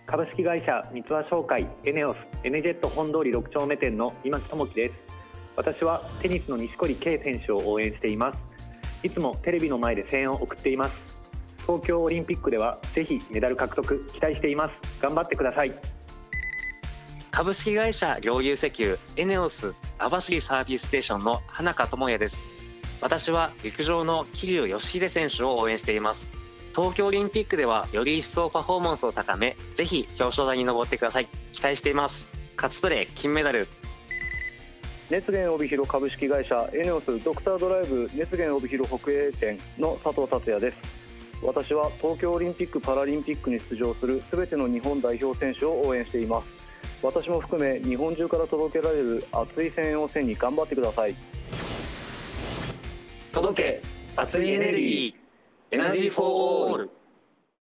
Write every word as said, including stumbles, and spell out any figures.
株式会社三和商会エネオスエネジェット本通りろく丁目店の今木智樹です。私はテニスの錦織圭選手を応援しています。いつもテレビの前で声援を送っています。東京オリンピックではぜひメダル獲得期待しています。頑張ってください。 株式会社陵侑石油エネオス網走サービスステーションの花香智也です。私は陸上の桐生祥秀選手を応援しています。東京オリンピックではより一層パフォーマンスを高め、ぜひ表彰台に上ってください。期待しています。勝ち取れ金メダル。 熱源帯広株式会社エネオスドクタードライブ熱源帯広北栄店の佐藤達也です。私は東京オリンピック・パラリンピックに出場するすべての日本代表選手を応援しています。私も含め日本中から届けられる熱い声援を背に頑張ってください。 届け熱いエネルギーエナジーフォーオール。